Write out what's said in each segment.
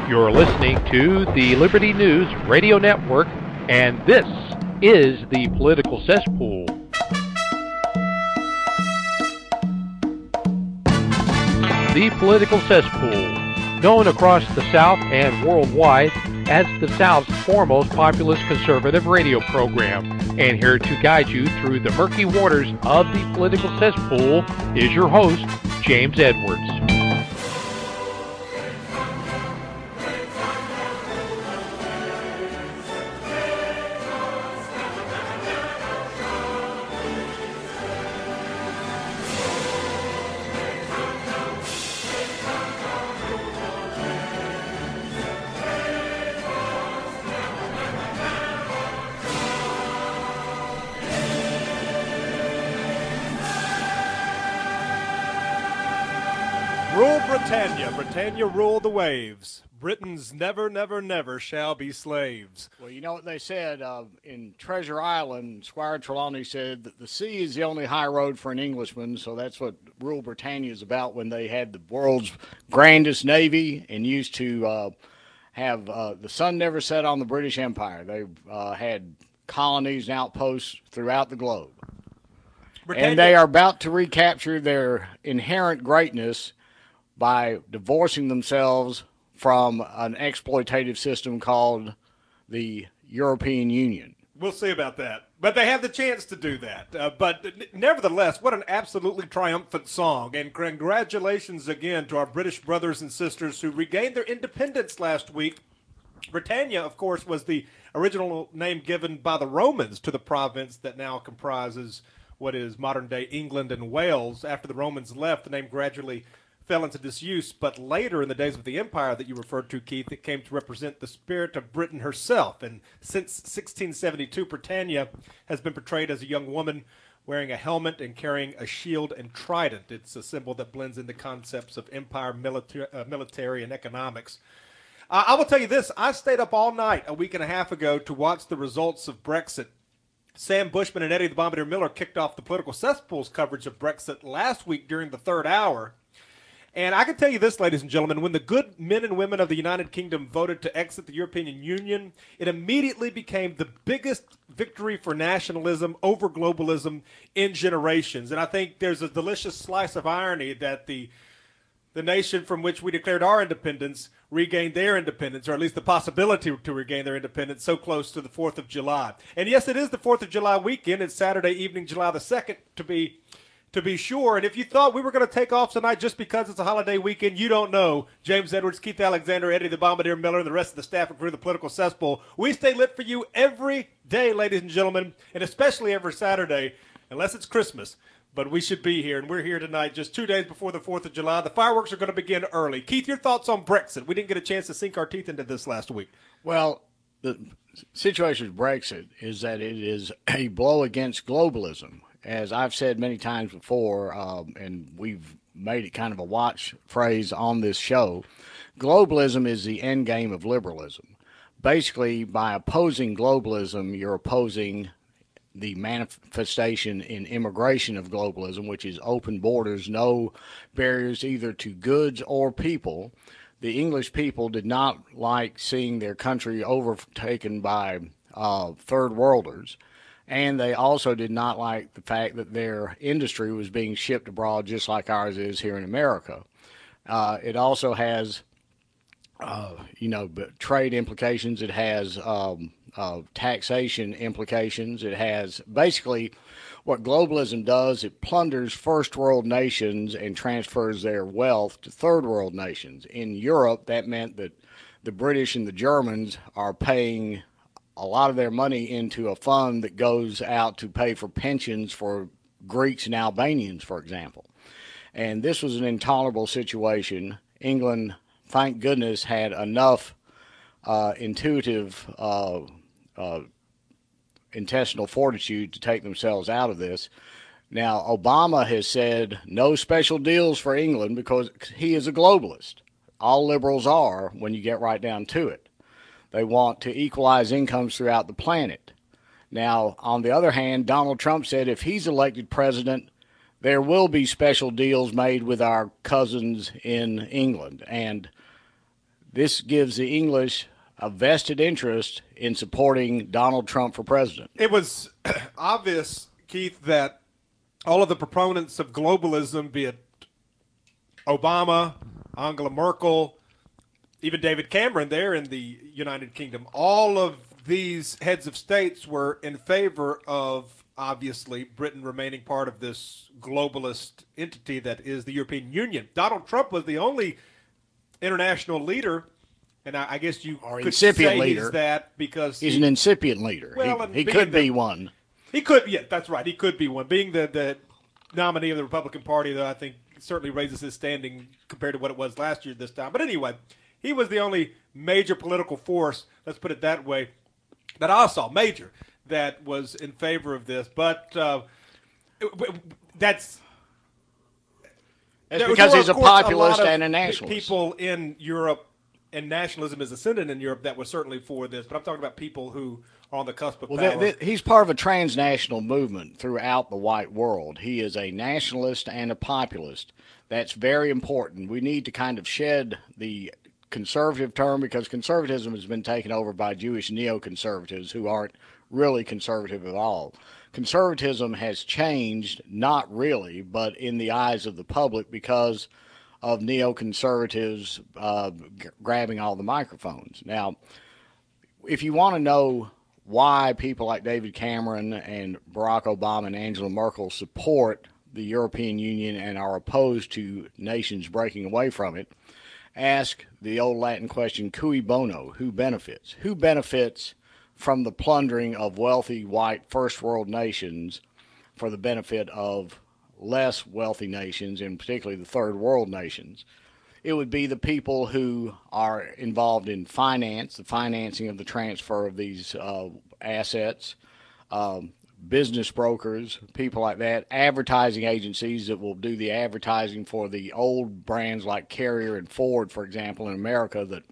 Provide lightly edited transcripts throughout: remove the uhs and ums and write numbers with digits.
You're listening to the Liberty News Radio Network, and this is the Political Cesspool. The Political Cesspool, known across the South and worldwide as the South's foremost populist conservative radio program. And here to guide you through the murky waters of the Political Cesspool is your host, James Edwards. Britannia rule the waves. Britons never, never, never shall be slaves. Well, you know what they said in Treasure Island, Squire Trelawney said that the sea is the only high road for an Englishman, so that's what Rule Britannia is about when they had the world's grandest navy and used to have the sun never set on the British Empire. They had colonies and outposts throughout the globe. And they are about to recapture their inherent greatness by divorcing themselves from an exploitative system called the European Union. We'll see about that. But they have the chance to do that. But nevertheless, what an absolutely triumphant song. And congratulations again to our British brothers and sisters who regained their independence last week. Britannia, of course, was the original name given by the Romans to the province that now comprises what is modern-day England and Wales. After the Romans left, the name gradually fell into disuse, but later in the days of the empire that you referred to, Keith, it came to represent the spirit of Britain herself. And since 1672, Britannia has been portrayed as a young woman wearing a helmet and carrying a shield and trident. It's a symbol that blends into concepts of empire, military, and economics. I will tell you this. I stayed up all night a week and a half ago to watch the results of Brexit. Sam Bushman and Eddie the Bombardier Miller kicked off the Political Cesspool's coverage of Brexit last week during the third hour. And I can tell you this, ladies and gentlemen, when the good men and women of the United Kingdom voted to exit the European Union, it immediately became the biggest victory for nationalism over globalism in generations. And I think there's a delicious slice of irony that the nation from which we declared our independence regained their independence, or at least the possibility to regain their independence, so close to the 4th of July. And yes, it is the 4th of July weekend. It's Saturday evening, July the 2nd, to be sure. And if you thought we were going to take off tonight just because it's a holiday weekend, you don't know. James Edwards, Keith Alexander, Eddie the Bombardier Miller, and the rest of the staff and crew of the Political Cesspool. We stay lit for you every day, ladies and gentlemen, and especially every Saturday, unless it's Christmas. But we should be here, and we're here tonight just 2 days before the 4th of July. The fireworks are going to begin early. Keith, your thoughts on Brexit? We didn't get a chance to sink our teeth into this last week. Well, the situation with Brexit is that it is a blow against globalism. As I've said many times before, and we've made it kind of a watch phrase on this show, globalism is the end game of liberalism. Basically, by opposing globalism, you're opposing the manifestation in immigration of globalism, which is open borders, no barriers either to goods or people. The English people did not like seeing their country overtaken by third worlders. And they also did not like the fact that their industry was being shipped abroad just like ours is here in America. It also has, trade implications. It has taxation implications. It has basically what globalism does. It plunders first world nations and transfers their wealth to third world nations. In Europe, that meant that the British and the Germans are paying a lot of their money into a fund that goes out to pay for pensions for Greeks and Albanians, for example. And this was an intolerable situation. England, thank goodness, had enough intuitive intestinal fortitude to take themselves out of this. Now, Obama has said no special deals for England because he is a globalist. All liberals are when you get right down to it. They want to equalize incomes throughout the planet. Now, on the other hand, Donald Trump said if he's elected president, there will be special deals made with our cousins in England. And this gives the English a vested interest in supporting Donald Trump for president. It was obvious, Keith, that all of the proponents of globalism, be it Obama, Angela Merkel, even David Cameron there in the United Kingdom, all of these heads of states were in favor of, obviously, Britain remaining part of this globalist entity that is the European Union. Donald Trump was the only international leader, and I guess you could say he's that because he's an incipient leader. Well, he could be one. He could, yeah, that's right. He could be one. Being the nominee of the Republican Party, though, I think certainly raises his standing compared to what it was last year this time. But anyway, he was the only major political force, let's put it that way, that I saw, major, that was in favor of this. But that's because he's a populist and a nationalist. People in Europe, and nationalism is ascendant in Europe, that was certainly for this. But I'm talking about people who are on the cusp of power. He's part of a transnational movement throughout the white world. He is a nationalist and a populist. That's very important. We need to kind of shed the conservative term because conservatism has been taken over by Jewish neoconservatives who aren't really conservative at all. Conservatism has changed, not really, but in the eyes of the public because of neoconservatives grabbing all the microphones. Now, if you want to know why people like David Cameron and Barack Obama and Angela Merkel support the European Union and are opposed to nations breaking away from it, ask the old Latin question, cui bono, who benefits? Who benefits from the plundering of wealthy white first world nations for the benefit of less wealthy nations, and particularly the third world nations? It would be the people who are involved in finance, the financing of the transfer of these assets, business brokers, people like that, advertising agencies that will do the advertising for the old brands like Carrier and Ford, for example, in America that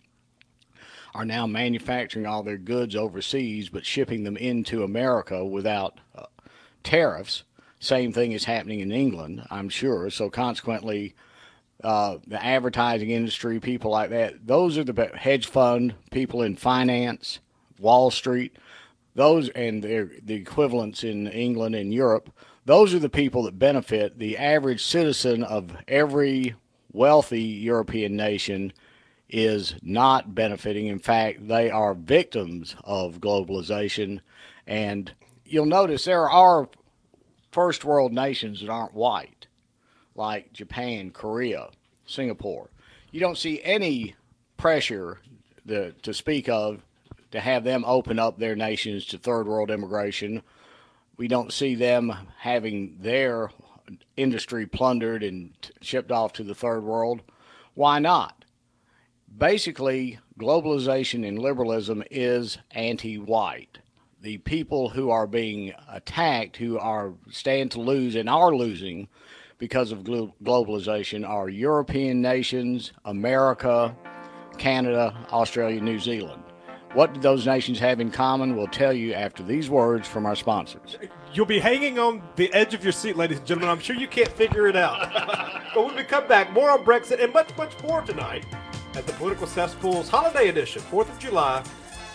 are now manufacturing all their goods overseas but shipping them into America without tariffs. Same thing is happening in England, I'm sure. So consequently, the advertising industry, people like that, those are the hedge fund, people in finance, Wall Street, those and the equivalents in England and Europe, those are the people that benefit. The average citizen of every wealthy European nation is not benefiting. In fact, they are victims of globalization. And you'll notice there are first world nations that aren't white, like Japan, Korea, Singapore. You don't see any pressure to speak of to have them open up their nations to third world immigration. We don't see them having their industry plundered and shipped off to the third world. Why not? Basically, globalization and liberalism is anti-white. The people who are being attacked, who stand to lose and are losing because of globalization, are European nations, America, Canada, Australia, New Zealand. What do those nations have in common? We'll tell you after these words from our sponsors. You'll be hanging on the edge of your seat, ladies and gentlemen. I'm sure you can't figure it out. But when we come back, more on Brexit and much, much more tonight at the Political Cesspool's Holiday Edition, 4th of July.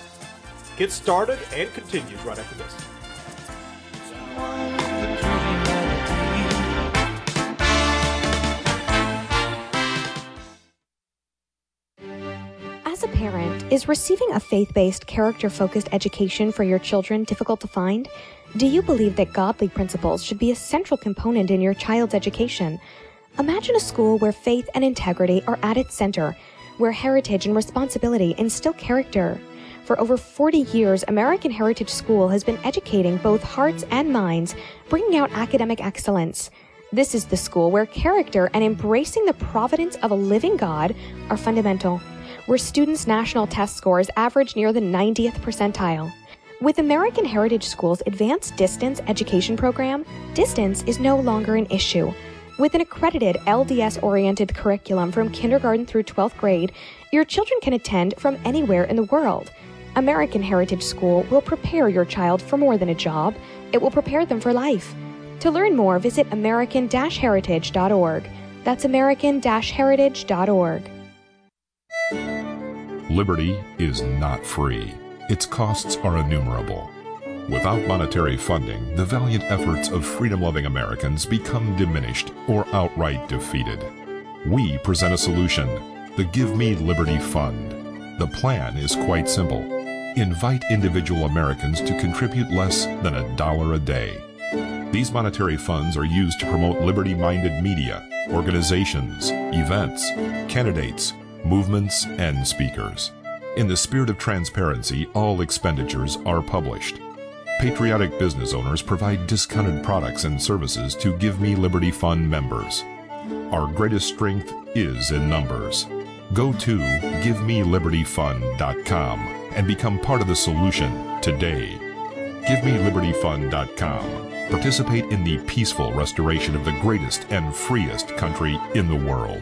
Gets started and continues right after this. As a parent, is receiving a faith-based, character-focused education for your children difficult to find? Do you believe that godly principles should be a central component in your child's education? Imagine a school where faith and integrity are at its center, where heritage and responsibility instill character. For over 40 years, American Heritage School has been educating both hearts and minds, bringing out academic excellence. This is the school where character and embracing the providence of a living God are fundamental, where students' national test scores average near the 90th percentile. With American Heritage School's advanced distance education program, distance is no longer an issue. With an accredited LDS-oriented curriculum from kindergarten through 12th grade, your children can attend from anywhere in the world. American Heritage School will prepare your child for more than a job. It will prepare them for life. To learn more, visit American-Heritage.org. That's American-Heritage.org. Liberty is not free. Its costs are innumerable. Without monetary funding, the valiant efforts of freedom-loving Americans become diminished or outright defeated. We present a solution, the Give Me Liberty Fund. The plan is quite simple. Invite individual Americans to contribute less than $1 a day. These monetary funds are used to promote liberty-minded media, organizations, events, candidates, movements, and speakers. In the spirit of transparency, all expenditures are published. Patriotic business owners provide discounted products and services to Give Me Liberty Fund members. Our greatest strength is in numbers. Go to GiveMeLibertyFund.com and become part of the solution today. GiveMeLibertyFund.com. Participate in the peaceful restoration of the greatest and freest country in the world.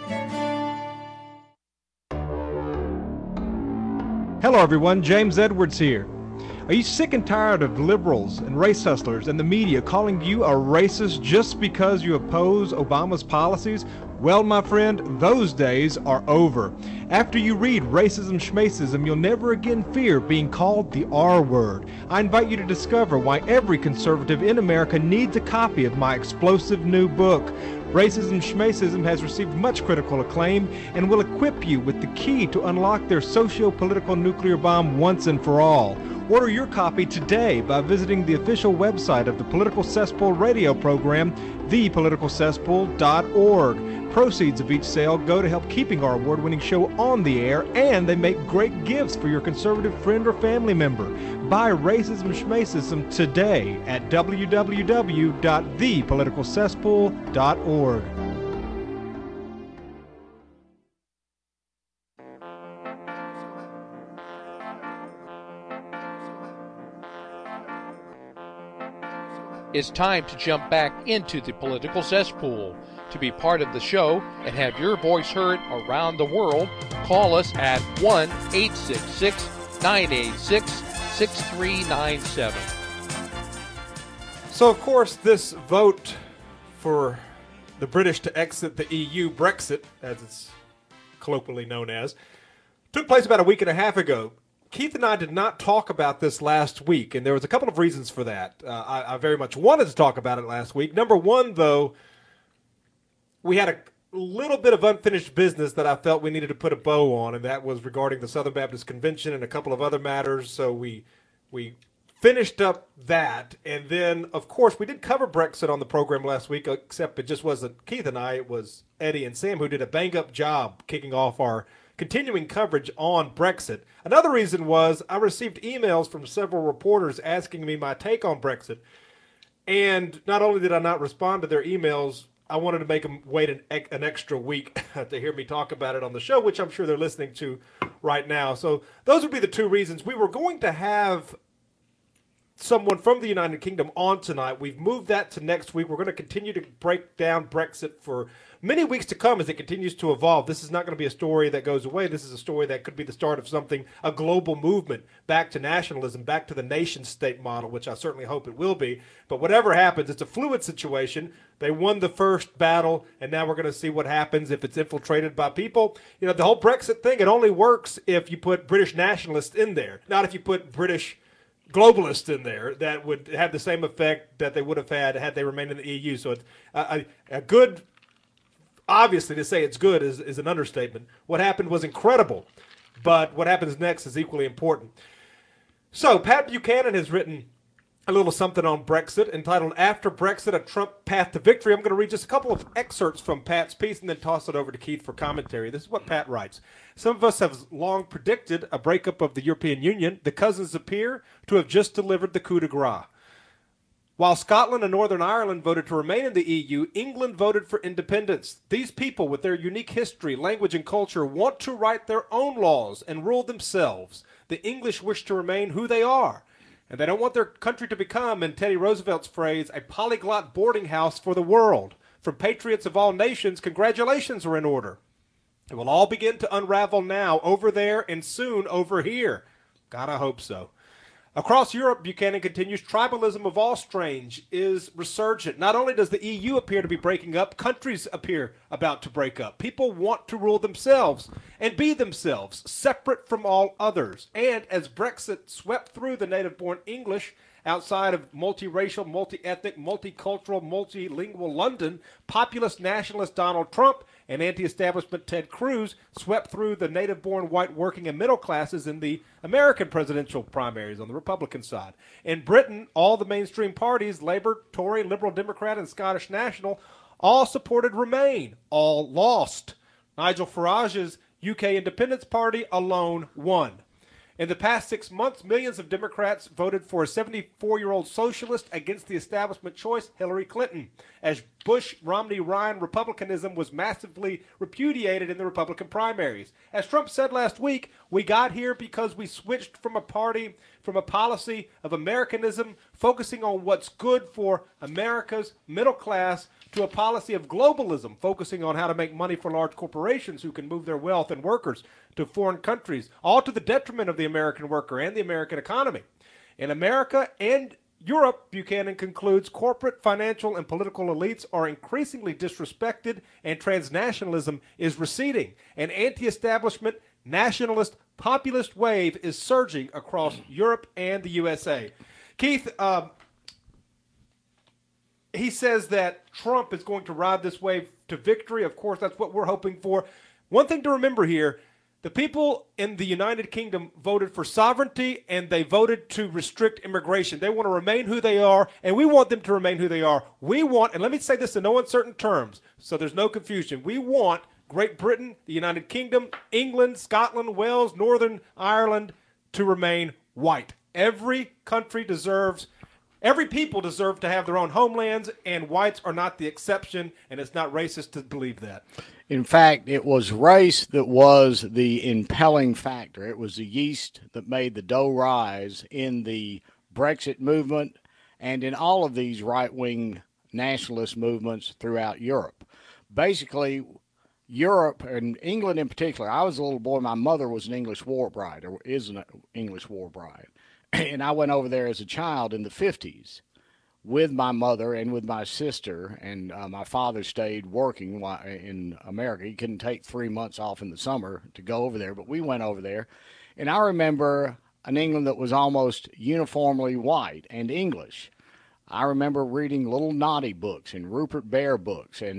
Hello everyone, James Edwards here. Are you sick and tired of liberals and race hustlers and the media calling you a racist just because you oppose Obama's policies? Well, my friend, those days are over. After you read Racism Schmacism, you'll never again fear being called the R word. I invite you to discover why every conservative in America needs a copy of my explosive new book. Racism Schmacism has received much critical acclaim and will equip you with the key to unlock their socio-political nuclear bomb once and for all. Order your copy today by visiting the official website of the Political Cesspool radio program, thepoliticalcesspool.org. Proceeds of each sale go to help keeping our award-winning show on the air, and they make great gifts for your conservative friend or family member. Buy Racism Schmacism today at www.thepoliticalcesspool.org. It's time to jump back into the political cesspool. To be part of the show and have your voice heard around the world, call us at 1-866-986-6397. So, of course, this vote for the British to exit the EU, Brexit, as it's colloquially known as, took place about a week and a half ago. Keith and I did not talk about this last week, and there was a couple of reasons for that. I very much wanted to talk about it last week. Number one, though, we had a little bit of unfinished business that I felt we needed to put a bow on, and that was regarding the Southern Baptist Convention and a couple of other matters. So we finished up that, and then, of course, we did cover Brexit on the program last week, except it just wasn't Keith and I. It was Eddie and Sam who did a bang-up job kicking off our continuing coverage on Brexit. Another reason was I received emails from several reporters asking me my take on Brexit, and not only did I not respond to their emails, I wanted to make them wait an extra week to hear me talk about it on the show, which I'm sure they're listening to right now. So those would be the two reasons. We were going to have someone from the United Kingdom on tonight. We've moved that to next week. We're going to continue to break down Brexit for many weeks to come as it continues to evolve. This is not going to be a story that goes away. This is a story that could be the start of something, a global movement back to nationalism, back to the nation-state model, which I certainly hope it will be. But whatever happens, it's a fluid situation. They won the first battle, and now we're going to see what happens if it's infiltrated by people. You know, the whole Brexit thing, it only works if you put British nationalists in there, not if you put British globalists in there. That would have the same effect that they would have had they remained in the EU. So it's a good, obviously to say it's good is an understatement. What happened was incredible, but what happens next is equally important. So Pat Buchanan has written a little something on Brexit entitled After Brexit, A Trump Path to Victory. I'm going to read just a couple of excerpts from Pat's piece and then toss it over to Keith for commentary. This is what Pat writes. Some of us have long predicted a breakup of the European Union. The cousins appear to have just delivered the coup de grace. While Scotland and Northern Ireland voted to remain in the EU, England voted for independence. These people, with their unique history, language, and culture, want to write their own laws and rule themselves. The English wish to remain who they are. And they don't want their country to become, in Teddy Roosevelt's phrase, a polyglot boarding house for the world. For patriots of all nations, congratulations are in order. It will all begin to unravel now, over there and soon over here. God, I hope so. Across Europe, Buchanan continues, tribalism of all strange is resurgent. Not only does the EU appear to be breaking up, countries appear about to break up. People want to rule themselves and be themselves, separate from all others. And as Brexit swept through the native-born English outside of multiracial, multi-ethnic, multicultural, multilingual London, populist nationalist Donald Trump and anti-establishment Ted Cruz swept through the native-born white working and middle classes in the American presidential primaries on the Republican side. In Britain, all the mainstream parties, Labour, Tory, Liberal Democrat, and Scottish National, all supported Remain, all lost. Nigel Farage's UK Independence Party alone won. In the past 6 months, millions of Democrats voted for a 74-year-old socialist against the establishment choice, Hillary Clinton, as Bush-Romney-Ryan Republicanism was massively repudiated in the Republican primaries. As Trump said last week, we got here because we switched from a policy of Americanism, focusing on what's good for America's middle class, to a policy of globalism, focusing on how to make money for large corporations who can move their wealth and workers to foreign countries, all to the detriment of the American worker and the American economy. In America and Europe, Buchanan concludes, corporate, financial, and political elites are increasingly disrespected and transnationalism is receding. An anti-establishment, nationalist, populist wave is surging across Europe and the USA. Keith, he says that Trump is going to ride this wave to victory. Of course, that's what we're hoping for. One thing to remember here, the people in the United Kingdom voted for sovereignty, and they voted to restrict immigration. They want to remain who they are, and we want them to remain who they are. We want, and let me say this in no uncertain terms, so there's no confusion, we want Great Britain, the United Kingdom, England, Scotland, Wales, Northern Ireland to remain white. Every people deserve to have their own homelands, and whites are not the exception, and it's not racist to believe that. In fact, it was race that was the impelling factor. It was the yeast that made the dough rise in the Brexit movement and in all of these right-wing nationalist movements throughout Europe. Basically, Europe, and England in particular, I was a little boy, my mother was an English war bride, or is an English war bride. And I went over there as a child in the 50s with my mother and with my sister, and my father stayed working in America. He couldn't take 3 months off in the summer to go over there, but we went over there. And I remember an England that was almost uniformly white and English. I remember reading little naughty books and Rupert Bear books, and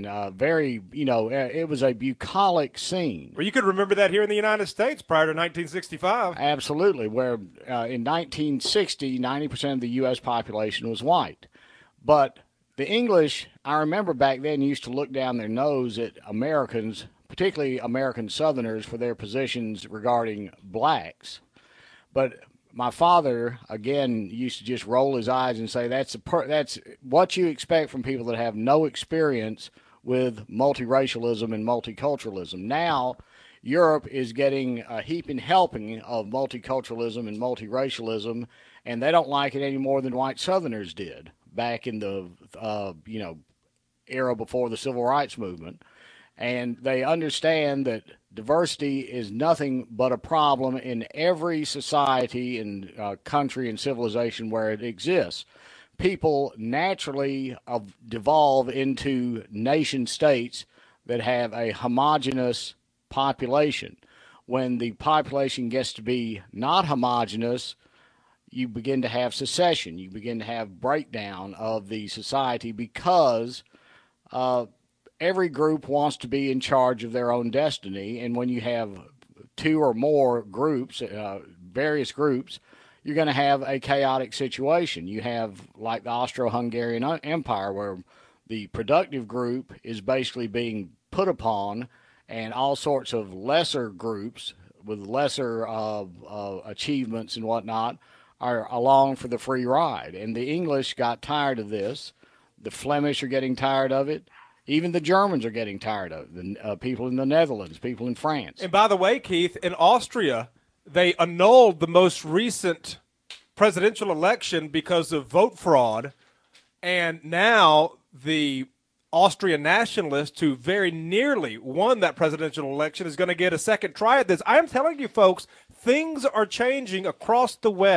it was a bucolic scene. Well, you could remember that here in the United States prior to 1965. Absolutely, where in 1960, 90% of the U.S. population was white. But the English, I remember back then, used to look down their nose at Americans, particularly American Southerners, for their positions regarding blacks. But my father, again, used to just roll his eyes and say, that's what you expect from people that have no experience with multiracialism and multiculturalism. Now, Europe is getting a heaping helping of multiculturalism and multiracialism, and they don't like it any more than white Southerners did back in the era before the Civil Rights Movement. And they understand that diversity is nothing but a problem in every society and country and civilization where it exists. People naturally devolve into nation states that have a homogeneous population. When the population gets to be not homogeneous, you begin to have secession. You begin to have breakdown of the society because every group wants to be in charge of their own destiny, and when you have two or more groups, various groups, you're going to have a chaotic situation. You have, like the Austro-Hungarian Empire, where the productive group is basically being put upon, and all sorts of lesser groups with lesser achievements and whatnot are along for the free ride. And the English got tired of this. The Flemish are getting tired of it. Even the Germans are getting tired of it. The people in the Netherlands, people in France. And by the way, Keith, in Austria, they annulled the most recent presidential election because of vote fraud. And now the Austrian nationalists, who very nearly won that presidential election, is going to get a second try at this. I am telling you, folks, things are changing across the West.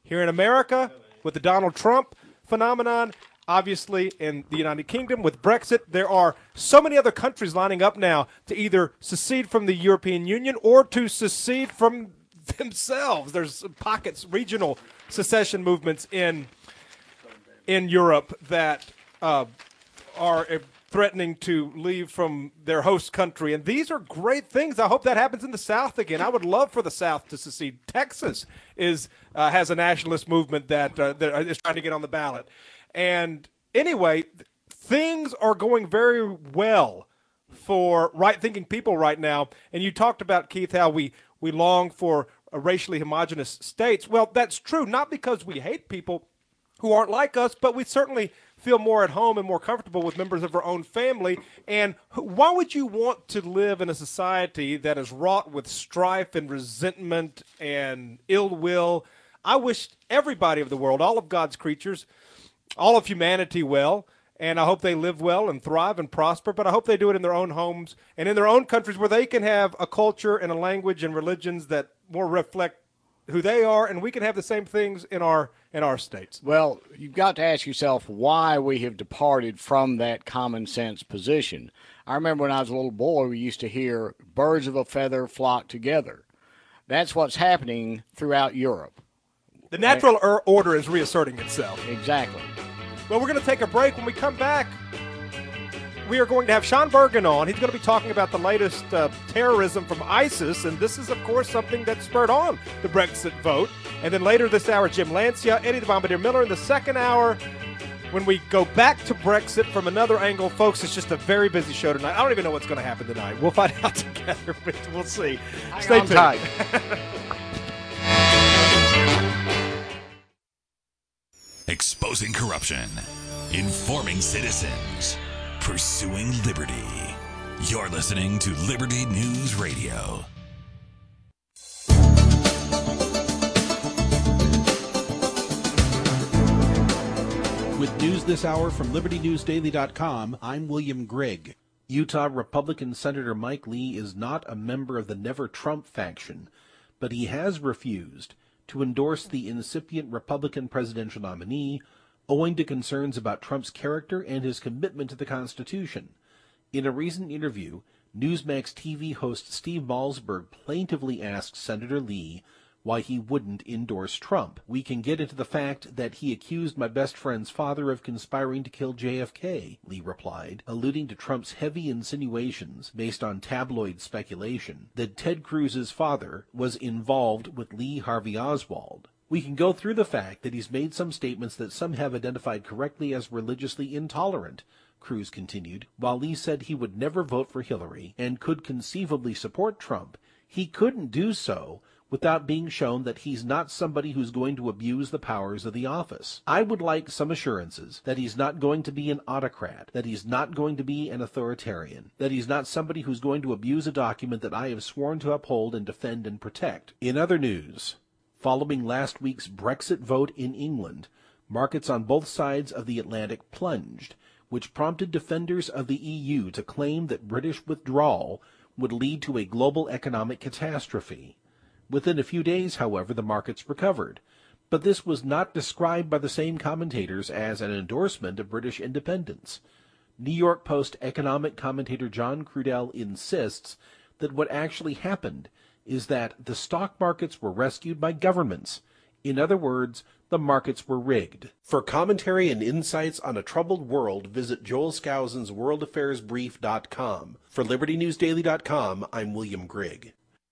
Here in America, with the Donald Trump phenomenon, obviously in the United Kingdom with Brexit, there are so many other countries lining up now to either secede from the European Union or to secede from themselves. There's pockets, regional secession movements in Europe that are threatening to leave from their host country. And these are great things. I hope that happens in the South again. I would love for the South to secede. Texas has a nationalist movement that is trying to get on the ballot. And anyway, things are going very well for right-thinking people right now. And you talked about, Keith, how we long for racially homogenous states. Well, that's true, not because we hate people who aren't like us, but we certainly feel more at home and more comfortable with members of our own family. And why would you want to live in a society that is wrought with strife and resentment and ill will? I wish everybody of the world, all of God's creatures, all of humanity well, and I hope they live well and thrive and prosper, but I hope they do it in their own homes and in their own countries where they can have a culture and a language and religions that more reflect who they are, and we can have the same things in our states. Well, you've got to ask yourself why we have departed from that common sense position. I remember when I was a little boy, we used to hear birds of a feather flock together. That's what's happening throughout Europe. The natural order is reasserting itself. Exactly. Well, we're going to take a break. When we come back, we are going to have Sean Bergen on. He's going to be talking about the latest terrorism from ISIS, and this is, of course, something that spurred on the Brexit vote. And then later this hour, Jim Lancia, Eddie the Bombardier Miller. In the second hour, when we go back to Brexit from another angle, folks, it's just a very busy show tonight. I don't even know what's going to happen tonight. We'll find out together. We'll see. Stay tuned. Tight. Exposing corruption, informing citizens, pursuing liberty. You're listening to Liberty News Radio. With news this hour from LibertyNewsDaily.com, I'm William Grigg. Utah Republican Senator Mike Lee is not a member of the Never Trump faction, but he has refused to endorse the incipient Republican presidential nominee owing to concerns about Trump's character and his commitment to the Constitution. In a recent interview, Newsmax TV host Steve Malzberg plaintively asked Senator Lee why he wouldn't endorse Trump. We can get into the fact that he accused my best friend's father of conspiring to kill JFK, Lee replied, alluding to Trump's heavy insinuations based on tabloid speculation that Ted Cruz's father was involved with Lee Harvey Oswald. We can go through the fact that he's made some statements that some have identified correctly as religiously intolerant, Cruz continued. While Lee said he would never vote for Hillary and could conceivably support Trump, he couldn't do so without being shown that he's not somebody who's going to abuse the powers of the office. I would like some assurances that he's not going to be an autocrat, that he's not going to be an authoritarian, that he's not somebody who's going to abuse a document that I have sworn to uphold and defend and protect. In other news, following last week's Brexit vote in England, markets on both sides of the Atlantic plunged, which prompted defenders of the EU to claim that British withdrawal would lead to a global economic catastrophe. Within a few days, however, the markets recovered, but this was not described by the same commentators as an endorsement of British independence. New York Post economic commentator John Crudell insists that what actually happened is that the stock markets were rescued by governments. In other words, the markets were rigged. For commentary and insights on a troubled world, visit Joel Skousen's worldaffairsbrief.com. For LibertyNewsDaily.com, I'm William Grigg.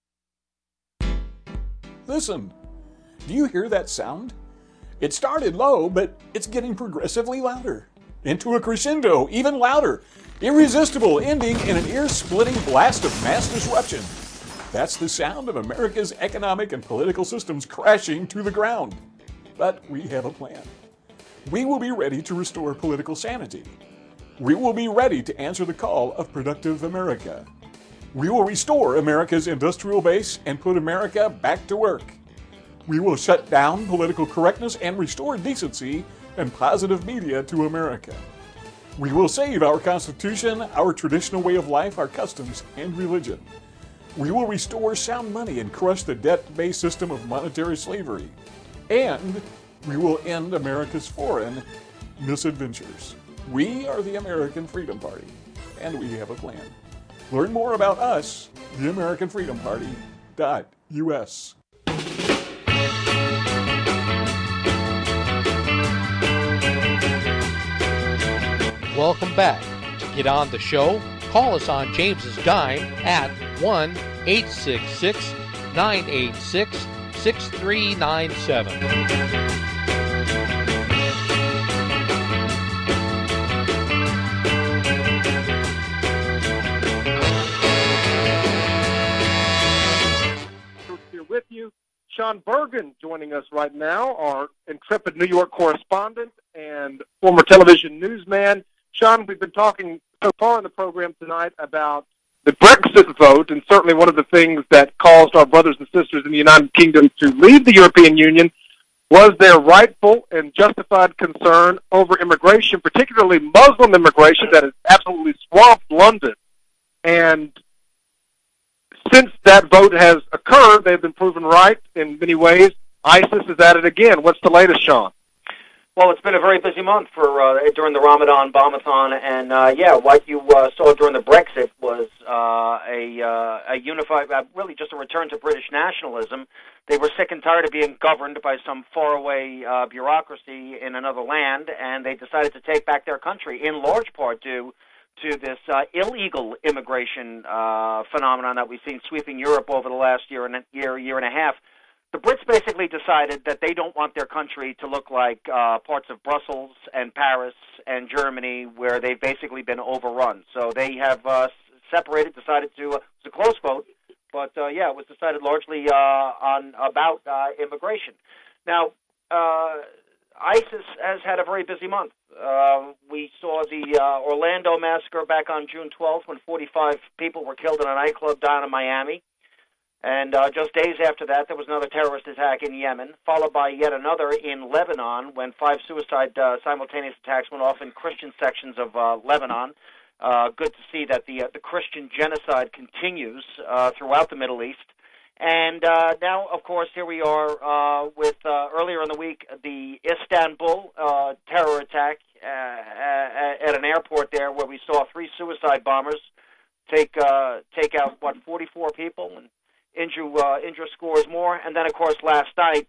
Listen, do you hear that sound? It started low, but it's getting progressively louder. Into a crescendo, even louder. Irresistible, ending in an ear-splitting blast of mass disruption. That's the sound of America's economic and political systems crashing to the ground. But we have a plan. We will be ready to restore political sanity. We will be ready to answer the call of productive America. We will restore America's industrial base and put America back to work. We will shut down political correctness and restore decency and positive media to America. We will save our Constitution, our traditional way of life, our customs, and religion. We will restore sound money and crush the debt-based system of monetary slavery. And we will end America's foreign misadventures. We are the American Freedom Party, and we have a plan. Learn more about us, the American Freedom Party.us. Welcome back. To get on the show, call us on James's Dime at 1-866-986-6397. Here with you, Sean Bergen joining us right now, our intrepid New York correspondent and former television newsman. Sean, we've been talking so far in the program tonight about the Brexit vote, and certainly one of the things that caused our brothers and sisters in the United Kingdom to leave the European Union was their rightful and justified concern over immigration, particularly Muslim immigration that has absolutely swamped London. And since that vote has occurred, they've been proven right in many ways. ISIS is at it again. What's the latest, Sean? Well, it's been a very busy month for during the Ramadan Bombathon, and what you saw during the Brexit was a unified, really just a return to British nationalism. They were sick and tired of being governed by some faraway bureaucracy in another land, and they decided to take back their country, in large part due to this illegal immigration phenomenon that we've seen sweeping Europe over the last year and a half. The Brits basically decided that they don't want their country to look like parts of Brussels and Paris and Germany, where they've basically been overrun. So they have separated, decided to, it's a close vote, but it was decided largely about immigration. Now, ISIS has had a very busy month. We saw the Orlando massacre back on June 12th when 45 people were killed in a nightclub down in Miami. And just days after that, there was another terrorist attack in Yemen, followed by yet another in Lebanon when 5 simultaneous attacks went off in Christian sections of Lebanon. Good to see that the Christian genocide continues throughout the Middle East. And now, of course, here we are with earlier in the week, the Istanbul terror attack at an airport there where we saw 3 suicide bombers take out, 44 people and injure scores more. And then, of course, last night,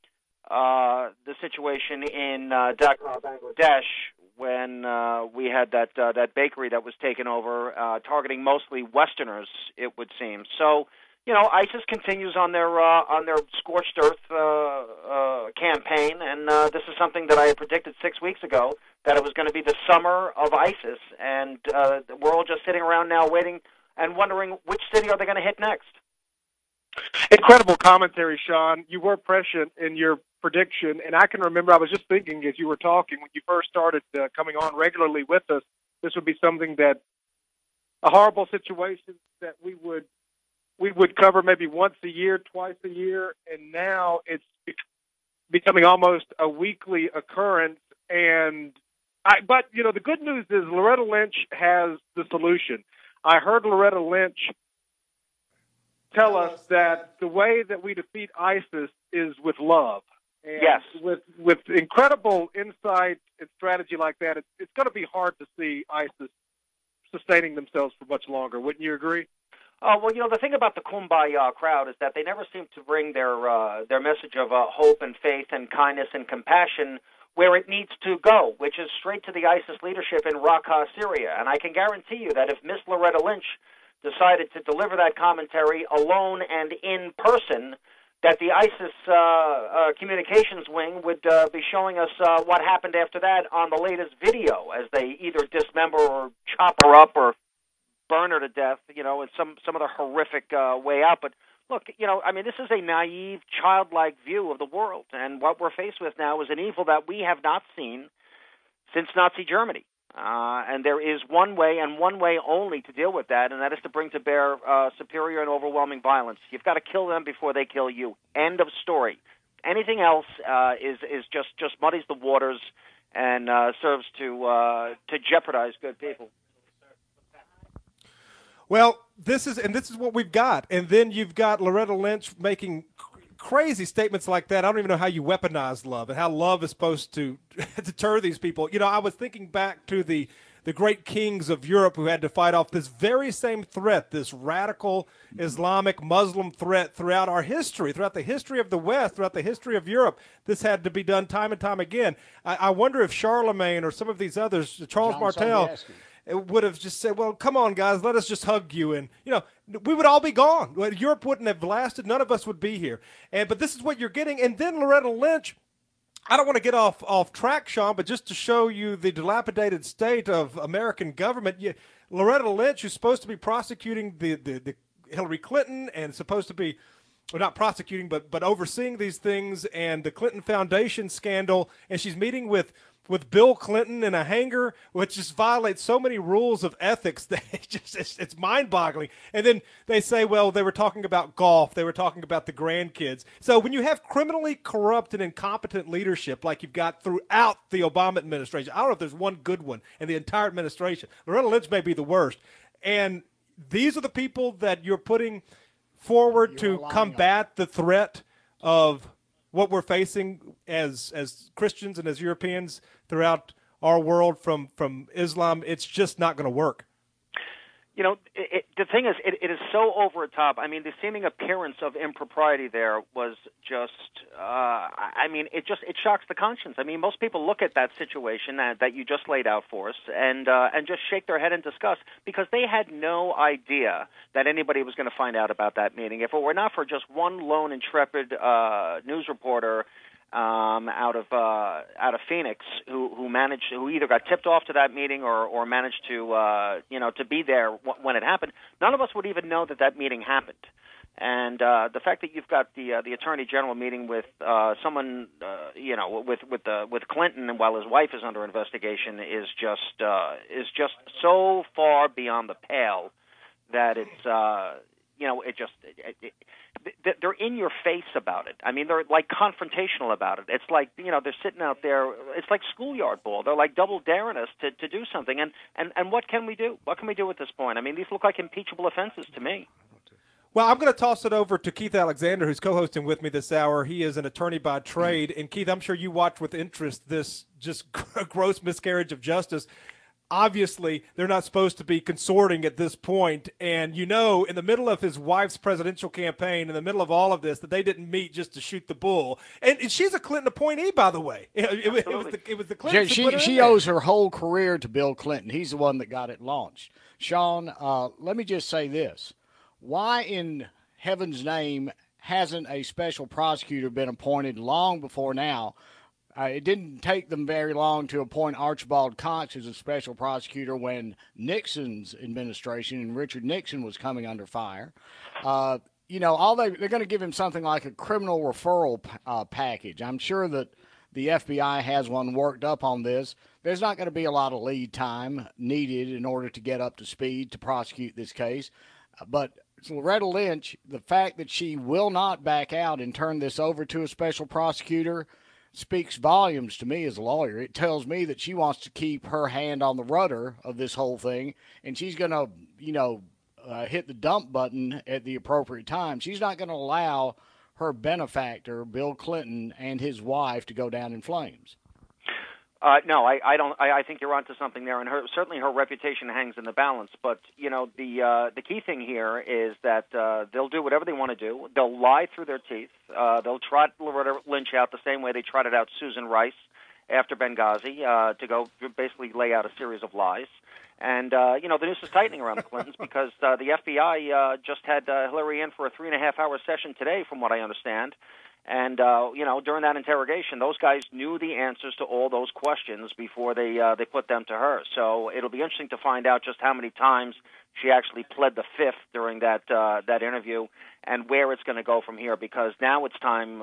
the situation in Dhaka, Bangladesh, when we had that bakery that was taken over, targeting mostly Westerners, it would seem. So, ISIS continues on their scorched earth campaign, and this is something that I had predicted 6 weeks ago, that it was going to be the summer of ISIS, and we're all just sitting around now waiting and wondering which city are they going to hit next. Incredible commentary, Sean. You were prescient in your prediction, and I can remember I was just thinking as you were talking, when you first started coming on regularly with us, this would be something that, a horrible situation that we would cover maybe once a year, twice a year, and now it's becoming almost a weekly occurrence. But the good news is Loretta Lynch has the solution. I heard Loretta Lynch tell us that the way that we defeat ISIS is with love. And yes. With incredible insight and strategy like that, it's going to be hard to see ISIS sustaining themselves for much longer. Wouldn't you agree? Well, the thing about the Kumbaya crowd is that they never seem to bring their message of hope and faith and kindness and compassion where it needs to go, which is straight to the ISIS leadership in Raqqa, Syria. And I can guarantee you that if Miss Loretta Lynch decided to deliver that commentary alone and in person, that the ISIS communications wing would be showing us what happened after that on the latest video, as they either dismember or chop her up or burn her to death, in some other horrific way out. But look, this is a naive, childlike view of the world, and what we're faced with now is an evil that we have not seen since Nazi Germany. And there is one way, and one way only, to deal with that, and that is to bring to bear superior and overwhelming violence. You've got to kill them before they kill you. End of story. Anything else is just muddies the waters and serves to jeopardize good people. Well, this is what we've got, and then you've got Loretta Lynch making crazy statements like that. I don't even know how you weaponize love and how love is supposed to deter these people. I was thinking back to the great kings of Europe who had to fight off this very same threat, this radical Islamic Muslim threat throughout our history, throughout the history of the West, throughout the history of Europe. This had to be done time and time again. I wonder if Charlemagne or some of these others, Charles Martel, would have just said, well, come on, guys, let us just hug you. And, we would all be gone. Europe wouldn't have lasted. None of us would be here. But this is what you're getting. And then Loretta Lynch, I don't want to get off track, Sean, but just to show you the dilapidated state of American government, Loretta Lynch, who's supposed to be prosecuting the Hillary Clinton and supposed to be, well, not prosecuting, but overseeing these things and the Clinton Foundation scandal, and she's meeting with Bill Clinton in a hangar, which just violates so many rules of ethics that it's mind-boggling. And then they say, well, they were talking about golf. They were talking about the grandkids. So when you have criminally corrupt and incompetent leadership like you've got throughout the Obama administration, I don't know if there's one good one in the entire administration. Loretta Lynch may be the worst. And these are the people that you're putting forward to combat the threat of what we're facing as Christians and as Europeans throughout our world from Islam. It's just not going to work. The thing is, it is so over the top. I mean, the seeming appearance of impropriety there was just, it shocks the conscience. I mean, most people look at that situation that you just laid out for us and just shake their head in disgust because they had no idea that anybody was going to find out about that meeting. If it were not for just one lone intrepid news reporter out of Phoenix who either got tipped off to that meeting or managed to be there when it happened, none of us would even know that meeting happened. And the fact that you've got the Attorney General meeting with someone with Clinton while his wife is under investigation is just so far beyond the pale that they're in your face about it. I mean, they're like confrontational about it. It's like, they're sitting out there. It's like schoolyard ball. They're like double daring us to do something. And what can we do? What can we do at this point? I mean, these look like impeachable offenses to me. Well, I'm going to toss it over to Keith Alexander, who's co-hosting with me this hour. He is an attorney by trade. And, Keith, I'm sure you watch with interest this just gross miscarriage of justice. Obviously, they're not supposed to be consorting at this point. And, in the middle of his wife's presidential campaign, in the middle of all of this, that they didn't meet just to shoot the bull. And she's a Clinton appointee, by the way. It was the Clintons. She owes her whole career to Bill Clinton. He's the one that got it launched. Sean, let me just say this. Why in heaven's name hasn't a special prosecutor been appointed long before now? It didn't take them very long to appoint Archibald Cox as a special prosecutor when Nixon's administration and Richard Nixon was coming under fire. They're going to give him something like a criminal referral package. I'm sure that the FBI has one worked up on this. There's not going to be a lot of lead time needed in order to get up to speed to prosecute this case. But Loretta Lynch, the fact that she will not back out and turn this over to a special prosecutor speaks volumes to me as a lawyer. It tells me that she wants to keep her hand on the rudder of this whole thing, and she's going to, hit the dump button at the appropriate time. She's not going to allow her benefactor, Bill Clinton, and his wife to go down in flames. No, I don't. I think you're onto something there, and certainly her reputation hangs in the balance. But the key thing here is that they'll do whatever they want to do. They'll lie through their teeth. They'll trot Loretta Lynch out the same way they trotted out Susan Rice after Benghazi to go basically lay out a series of lies. And the noose is tightening around the Clintons because the FBI just had Hillary in for a 3.5-hour session today, from what I understand. And, during that interrogation, those guys knew the answers to all those questions before they put them to her. So it'll be interesting to find out just how many times she actually pled the fifth during that interview and where it's going to go from here, because now it's time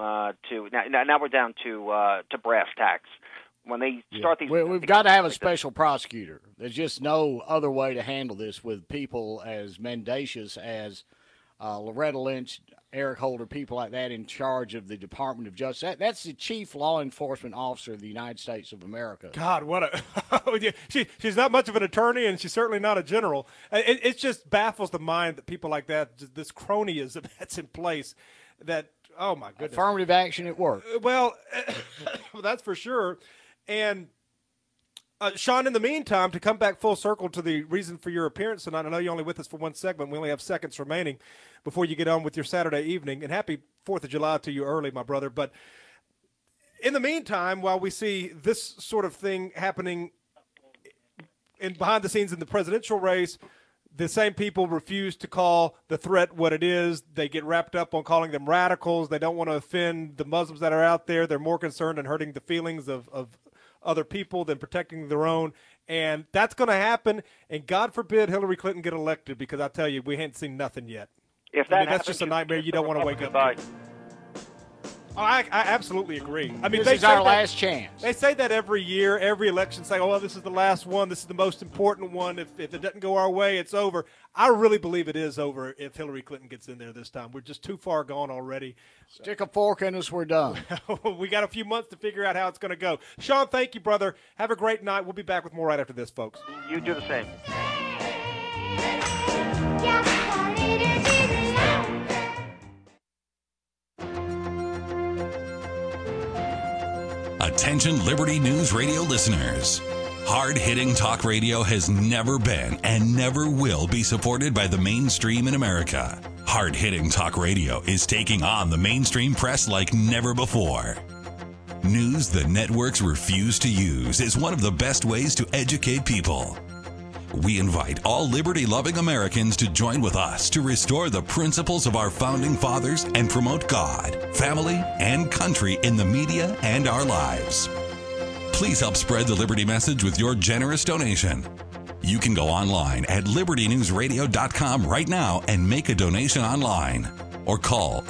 now we're down to brass tacks. When they start these, we've got to have a special prosecutor. There's just no other way to handle this with people as mendacious as Loretta Lynch, Eric Holder, people like that in charge of the Department of Justice. That's the chief law enforcement officer of the United States of America. God, what a she's not much of an attorney, and she's certainly not a general. It just baffles the mind that people like that, this cronyism that's in place, that Oh, my goodness. Affirmative action at work. Well, that's for sure. And, Sean, in the meantime, to come back full circle to the reason for your appearance tonight, I know you're only with us for one segment. We only have seconds remaining before you get on with your Saturday evening. And happy 4th of July to you early, my brother. But in the meantime, while we see this sort of thing happening behind the scenes in the presidential race, the same people refuse to call the threat what it is. They get wrapped up on calling them radicals. They don't want to offend the Muslims that are out there. They're more concerned in hurting the feelings of other people than protecting their own. And that's going to happen. And God forbid Hillary Clinton get elected, because I tell you, we ain't seen nothing yet. If that that's just a nightmare you don't want to wake up to. Oh, I absolutely agree. I mean, this is our last chance. They say that every year, every election, say, oh, well, this is the last one. This is the most important one. If it doesn't go our way, it's over. I really believe it is over if Hillary Clinton gets in there this time. We're just too far gone already. Stick a fork in us, we're done. We got a few months to figure out how it's going to go. Sean, thank you, brother. Have a great night. We'll be back with more right after this, folks. You do the same. Attention Liberty News Radio listeners. Hard-hitting talk radio has never been and never will be supported by the mainstream in America. Hard-hitting talk radio is taking on the mainstream press like never before. News the networks refuse to use is one of the best ways to educate people. We invite all liberty-loving Americans to join with us to restore the principles of our founding fathers and promote God, family, and country in the media and our lives. Please help spread the Liberty message with your generous donation. You can go online at libertynewsradio.com right now and make a donation online. Or call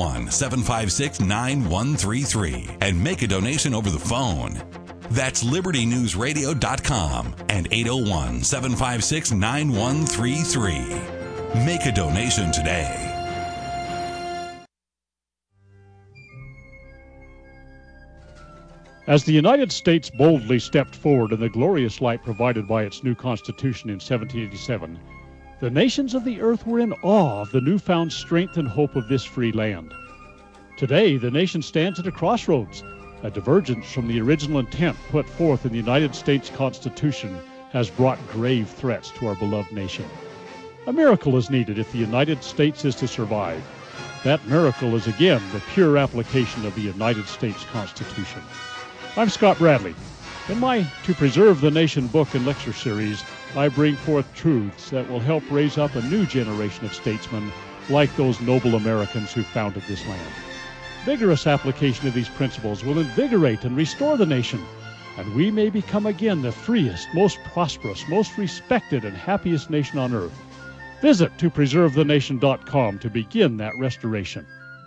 801-756-9133 and make a donation over the phone. That's libertynewsradio.com and 801-756-9133. Make a donation today. As the United States boldly stepped forward in the glorious light provided by its new Constitution in 1787, the nations of the earth were in awe of the newfound strength and hope of this free land. Today, the nation stands at a crossroads. A divergence from the original intent put forth in the United States Constitution has brought grave threats to our beloved nation. A miracle is needed if the United States is to survive. That miracle is again the pure application of the United States Constitution. I'm Scott Bradley. In my To Preserve the Nation book and lecture series, I bring forth truths that will help raise up a new generation of statesmen like those noble Americans who founded this land. Vigorous application of these principles will invigorate and restore the nation, and we may become again the freest, most prosperous, most respected, and happiest nation on earth. Visit topreservethenation.com to begin that restoration.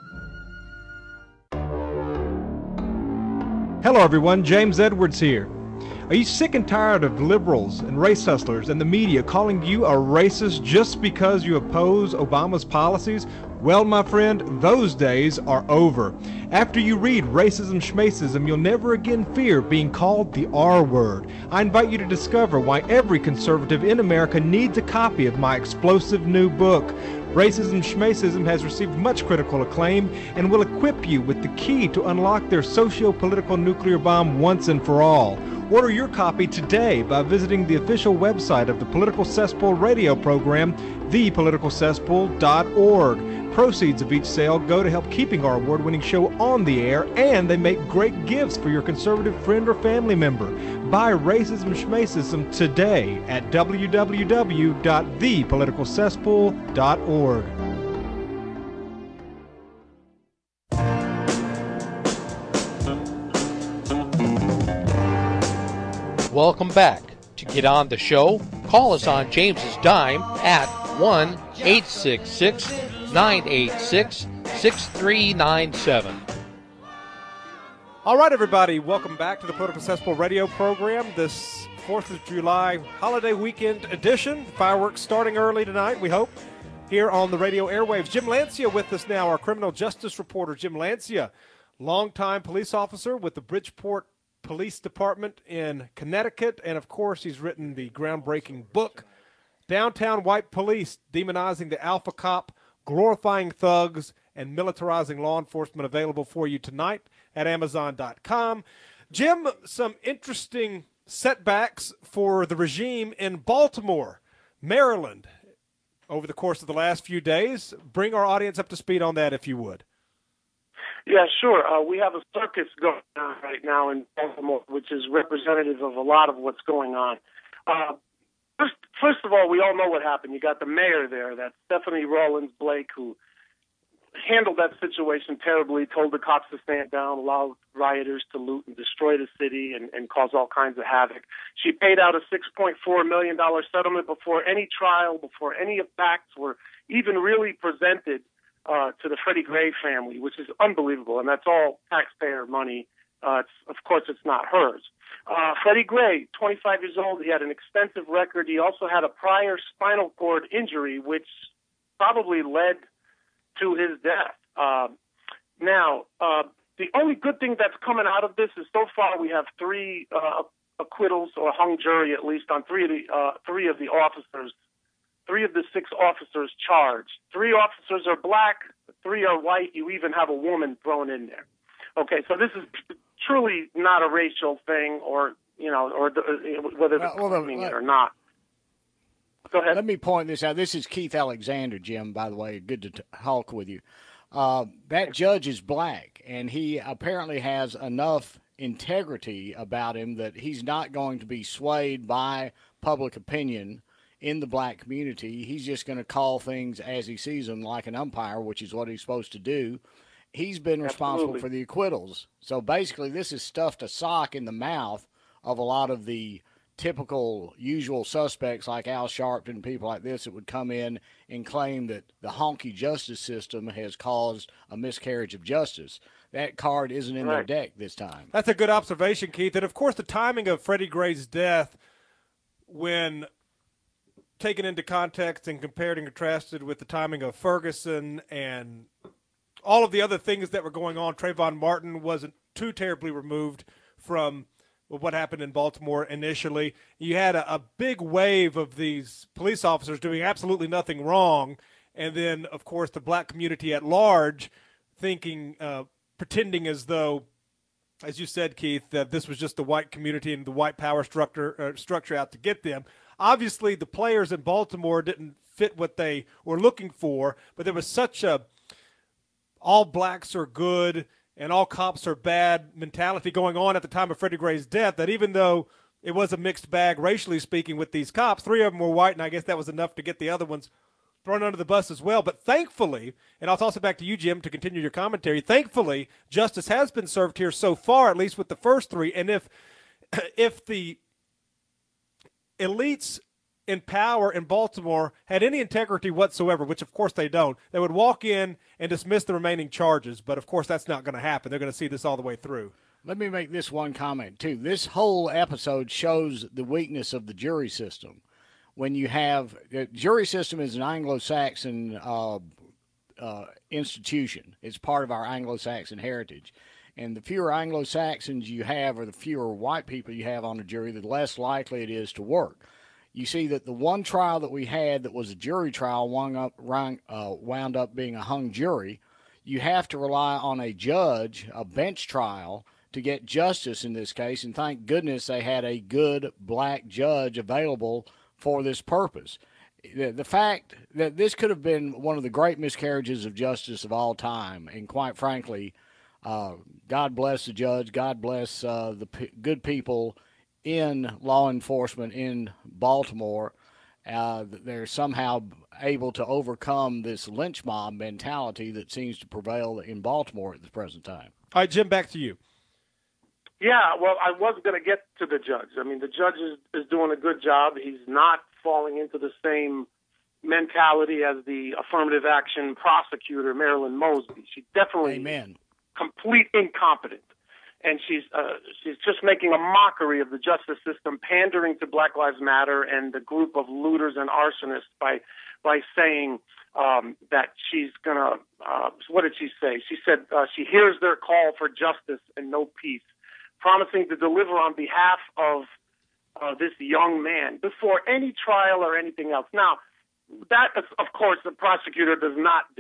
Hello, everyone. James Edwards here. Are you sick and tired of liberals and race hustlers and the media calling you a racist just because you oppose Obama's policies? Well, my friend, those days are over. After you read Racism Schmacism, you'll never again fear being called the R word. I invite you to discover why every conservative in America needs a copy of my explosive new book. Racism Schmacism has received much critical acclaim and will equip you with the key to unlock their socio-political nuclear bomb once and for all. Order your copy today by visiting the official website of the Political Cesspool radio program, thepoliticalcesspool.org. Proceeds of each sale go to help keeping our award-winning show on the air, and they make great gifts for your conservative friend or family member. Buy Racism Schmacism today at www.thepoliticalcesspool.org. Welcome back. To get on the show, call us on James's dime at 1-866-986-6397. All right, everybody, welcome back to the Political Cesspool radio program. This 4th of July holiday weekend edition. Fireworks starting early tonight, we hope, here on the radio airwaves. Jim Lancia with us now, our criminal justice reporter. Jim Lancia, longtime police officer with the Bridgeport Police Department in Connecticut, and of course he's written the groundbreaking book, Downtown White Police, demonizing the alpha cop, glorifying thugs, and Militarizing Law Enforcement, available for you tonight at Amazon.com. Jim, some interesting setbacks for the regime in Baltimore, Maryland, over the course of the last few days. Bring our audience up to speed on that, if you would. Yeah, sure. We have a circus going on right now in Baltimore, which is representative of a lot of what's going on. First of all, we all know what happened. You got the mayor there, that's Stephanie Rawlins Blake, who handled that situation terribly, told the cops to stand down, allowed rioters to loot and destroy the city and cause all kinds of havoc. She paid out a $6.4 million settlement before any trial, before any facts were even really presented to the Freddie Gray family, which is unbelievable, and that's all taxpayer money. Of course, it's not hers. Freddie Gray, 25 years old, he had an extensive record. He also had a prior spinal cord injury, which probably led to his death. Now, the only good thing that's coming out of this is so far we have three acquittals, or hung jury at least, on three of the officers. 3 of the 6 officers charged. 3 officers are black, 3 are white. You even have a woman thrown in there. Okay, so this is truly not a racial thing, or whether they're claiming it or not. Go ahead. Let me point this out. This is Keith Alexander, Jim, by the way. Good to talk with you. That judge is black, and he apparently has enough integrity about him that he's not going to be swayed by public opinion in the black community. He's just going to call things as he sees them, like an umpire, which is what he's supposed to do. He's been responsible for the acquittals. So basically, this is stuffed a sock in the mouth of a lot of the typical usual suspects like Al Sharpton, people like this, that would come in and claim that the honky justice system has caused a miscarriage of justice. That card isn't in their deck this time. That's a good observation, Keith. And, of course, the timing of Freddie Gray's death, when taken into context and compared and contrasted with the timing of Ferguson and all of the other things that were going on, Trayvon Martin wasn't too terribly removed from what happened in Baltimore initially. You had a big wave of these police officers doing absolutely nothing wrong, and then, of course, the black community at large thinking, pretending as though, as you said, Keith, that this was just the white community and the white power structure out to get them. Obviously, the players in Baltimore didn't fit what they were looking for, but there was such a all blacks are good and all cops are bad mentality going on at the time of Freddie Gray's death that even though it was a mixed bag, racially speaking, with these cops, 3 of them were white, and I guess that was enough to get the other ones thrown under the bus as well. But thankfully, and I'll toss it back to you, Jim, to continue your commentary, thankfully, justice has been served here so far, at least with the first 3. And if the elites in power in Baltimore had any integrity whatsoever, which of course they don't, they would walk in and dismiss the remaining charges. But of course that's not going to happen. They're going to see this all the way through. Let me make this one comment, too. This whole episode shows the weakness of the jury system. When you have the jury system is an Anglo-Saxon institution. It's part of our Anglo-Saxon heritage. And the fewer Anglo-Saxons you have, or the fewer white people you have on the jury, the less likely it is to work. You see that the one trial that we had that was a jury trial wound up being a hung jury. You have to rely on a judge, a bench trial, to get justice in this case. And thank goodness they had a good black judge available for this purpose. The fact that this could have been one of the great miscarriages of justice of all time, and quite frankly, God bless the judge, God bless the good people in law enforcement in Baltimore. They're somehow able to overcome this lynch mob mentality that seems to prevail in Baltimore at the present time. All right, Jim, back to you. Yeah, well, I was going to get to the judge. I mean, the judge is doing a good job. He's not falling into the same mentality as the affirmative action prosecutor, Marilyn Mosby. She's definitely complete incompetent. And she's just making a mockery of the justice system, pandering to Black Lives Matter and the group of looters and arsonists by saying that she's going to what did she say? She said she hears their call for justice and no peace, promising to deliver on behalf of this young man before any trial or anything else. Now, that, of course, the prosecutor does not do.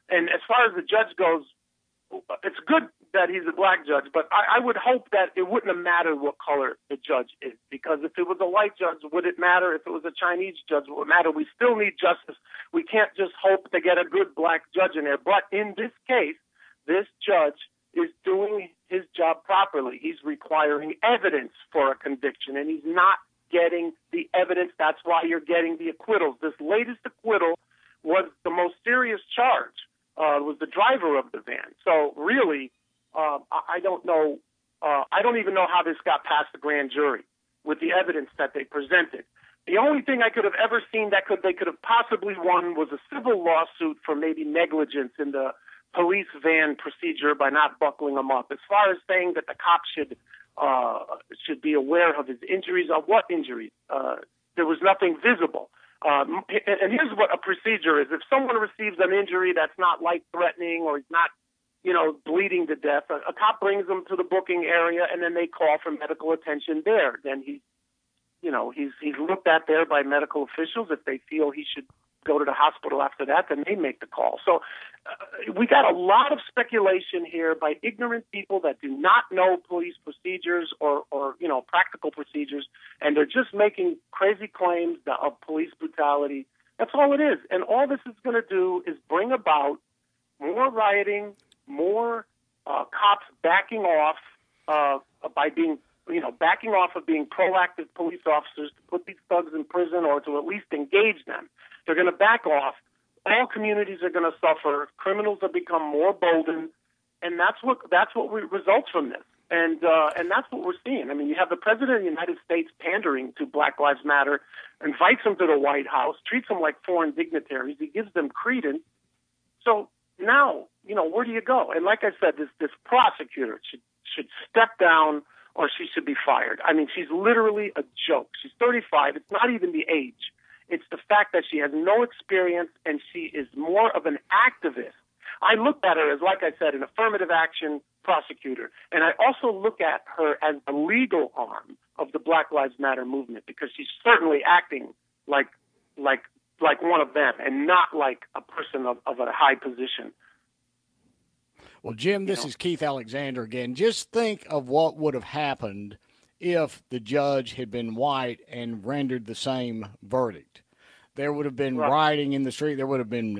And as far as the judge goes, it's good that he's a black judge, but I would hope that it wouldn't have mattered what color the judge is, because if it was a white judge, would it matter? If it was a Chinese judge, would it matter? We still need justice. We can't just hope to get a good black judge in there. But in this case, this judge is doing his job properly. He's requiring evidence for a conviction, and he's not getting the evidence. That's why you're getting the acquittals. This latest acquittal was the most serious charge. Was the driver of the van. So really, I don't know. I don't even know how this got past the grand jury with the evidence that they presented. The only thing I could have ever seen that they could have possibly won was a civil lawsuit for maybe negligence in the police van procedure by not buckling them up. As far as saying that the cop should be aware of his injuries, what injuries? There was nothing visible. And here's what a procedure is. If someone receives an injury that's not life-threatening or he's not, bleeding to death, a cop brings them to the booking area, and then they call for medical attention there. Then he's looked at there by medical officials. If they feel he should go to the hospital after that, then they make the call. So we got a lot of speculation here by ignorant people that do not know police procedures or practical procedures, and they're just making crazy claims of police brutality. That's all it is. And all this is going to do is bring about more rioting, more cops backing off by being backing off of being proactive police officers to put these thugs in prison or to at least engage them. They're going to back off. All communities are going to suffer. Criminals have become more bolden, and that's what results from this. And that's what we're seeing. I mean, you have the President of the United States pandering to Black Lives Matter, invites them to the White House, treats them like foreign dignitaries. He gives them credence. So now, where do you go? And like I said, this prosecutor should step down or she should be fired. I mean, she's literally a joke. She's 35. It's not even the age. It's the fact that she has no experience and she is more of an activist. I look at her as, like I said, an affirmative action prosecutor. And I also look at her as the legal arm of the Black Lives Matter movement, because she's certainly acting like one of them and not like a person of a high position. Well, Jim, this is Keith Alexander again. Just think of what would have happened if the judge had been white and rendered the same verdict. There would have been rioting in the street. There would have been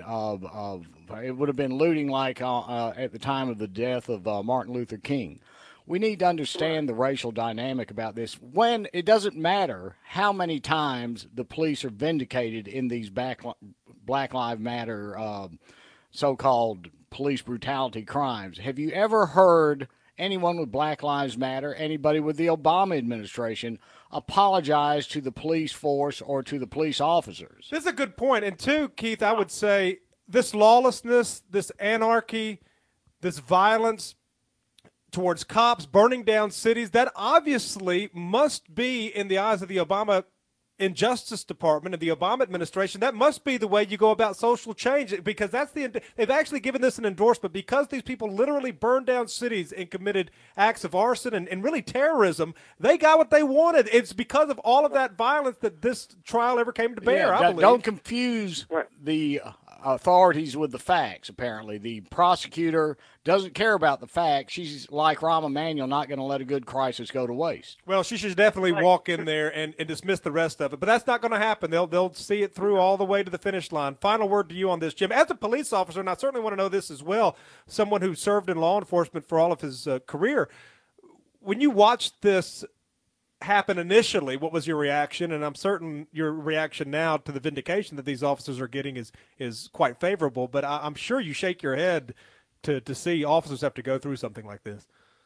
it would have been looting like at the time of the death of Martin Luther King. We need to understand the racial dynamic about this. When it doesn't matter how many times the police are vindicated in these Black Lives Matter so-called police brutality crimes. Have you ever heard anyone with Black Lives Matter, anybody with the Obama administration, apologize to the police force or to the police officers? This is a good point. And two, Keith, I would say this lawlessness, this anarchy, this violence towards cops burning down cities, that obviously must be, in the eyes of the Obama Justice Department and the Obama administration, that must be the way you go about social change, because they've actually given this an endorsement, because these people literally burned down cities and committed acts of arson and really terrorism. They got what they wanted. It's because of all of that violence that this trial ever came to bear, I believe. Don't confuse the authorities with the facts, apparently. The prosecutor doesn't care about the facts. She's like Rahm Emanuel, not going to let a good crisis go to waste. Well, she should definitely walk in there and dismiss the rest of it. But that's not going to happen. They'll see it through all the way to the finish line. Final word to you on this, Jim. As a police officer, and I certainly want to know this as well, someone who served in law enforcement for all of his career, when you watched this happen initially, what was your reaction? And I'm certain your reaction now to the vindication that these officers are getting is quite favorable, but I'm sure you shake your head to see officers have to go through something like this.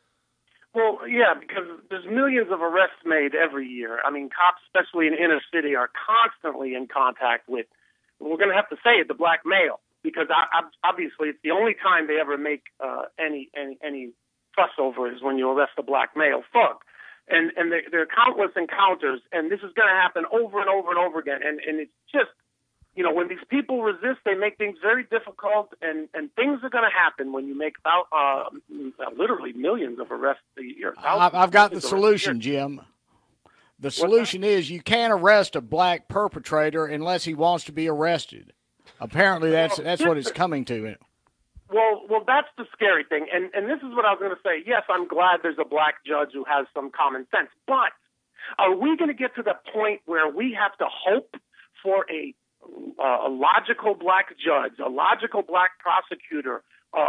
Well, yeah, because there's millions of arrests made every year. I mean, cops, especially in inner city, are constantly in contact with, we're going to have to say it, the black male, because obviously it's the only time they ever make any fuss over is when you arrest a black male thug. And there are countless encounters, and this is going to happen over and over and over again. And it's just, when these people resist, they make things very difficult, and things are going to happen when you make about literally millions of arrests a year. I've got the solution, Jim. The solution is you can't arrest a black perpetrator unless he wants to be arrested. Apparently, that's what it's coming to. Well, that's the scary thing. And this is what I was going to say. Yes, I'm glad there's a black judge who has some common sense. But are we going to get to the point where we have to hope for a logical black judge, a logical black prosecutor,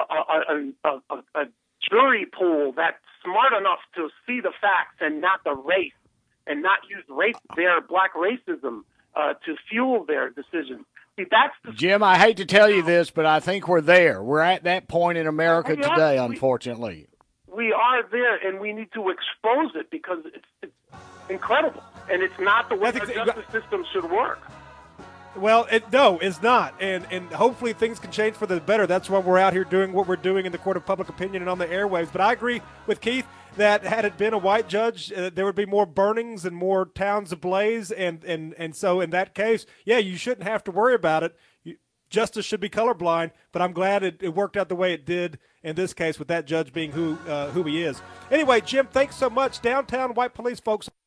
a jury pool that's smart enough to see the facts and not the race, and not use their black racism to fuel their decisions? See, that's Jim, I hate to tell you this, but I think we're there. We're at that point in America today, unfortunately. We are there, and we need to expose it because it's incredible, and it's not the way the justice system should work. Well, no, it's not, and hopefully things can change for the better. That's why we're out here doing what we're doing in the court of public opinion and on the airwaves. But I agree with Keith that had it been a white judge, there would be more burnings and more towns ablaze, and so in that case, yeah, you shouldn't have to worry about it. Justice should be colorblind, but I'm glad it worked out the way it did in this case with that judge being who he is. Anyway, Jim, thanks so much. Downtown White Police folks.